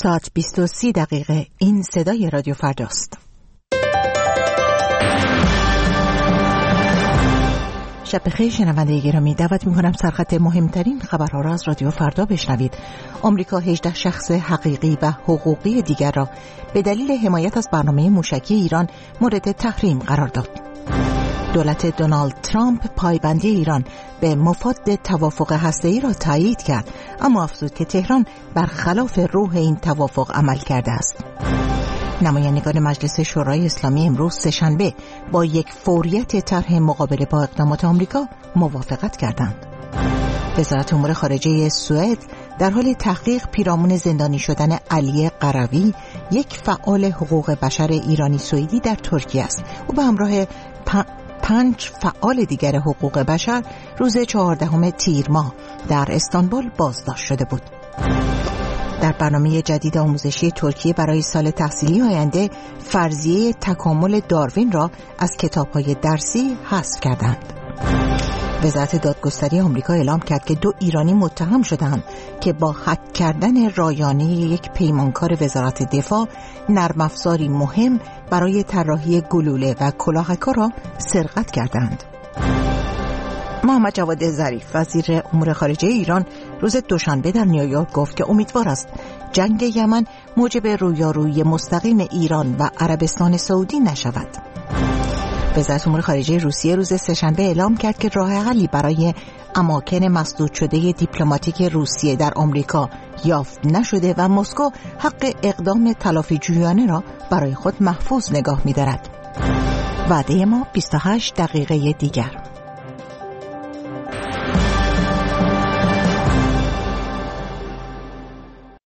ساعت 20:30 این صدای رادیو فرداست. شب بخیر شنونده گرامی، دعوت می‌کنم سرخط مهمترین خبرها را از رادیو فردا بشنوید. آمریکا 18 شخص حقیقی و حقوقی دیگر را به دلیل حمایت از برنامه موشکی ایران مورد تحریم قرار داد. دولت دونالد ترامپ پایبندی ایران به مفاد توافق هسته‌ای را تایید کرد، اما افزود که تهران برخلاف روح این توافق عمل کرده است. نمایندگان مجلس شورای اسلامی امروز سه‌شنبه با یک فوریت طرح مقابله با اقدامات آمریکا موافقت کردند. وزارت امور خارجه سوئد در حال تحقیق پیرامون زندانی شدن علی قروی، یک فعال حقوق بشر ایرانی سوئدی در ترکیه است. او به همراه 5 فعال دیگر حقوق بشر روز 14 تیر ماه در استانبول بازداشت شده بود. در برنامه جدید آموزشی ترکیه برای سال تحصیلی آینده فرضیه تکامل داروین را از کتاب‌های درسی حذف کردند. وزارت دادگستری آمریکا اعلام کرد که 2 ایرانی متهم شدند که با هک کردن رایانه یک پیمانکار وزارت دفاع نرم افزاری مهم برای طراحی گلوله و کلاهک‌ها را سرقت کردند. محمد جواد ظریف وزیر امور خارجه ایران روز دوشنبه در نیویورک گفت که امیدوار است جنگ یمن موجب رویارویی مستقیم ایران و عربستان سعودی نشود. وزارت امور خارجه روسیه روز سه‌شنبه اعلام کرد که راه حلی برای اماکن مسدود شده دیپلماتیک روسیه در آمریکا یافت نشده و مسکو حق اقدام تلافی‌جویانه را برای خود محفوظ نگاه می‌دارد. وعده ما 28 دقیقه دیگر.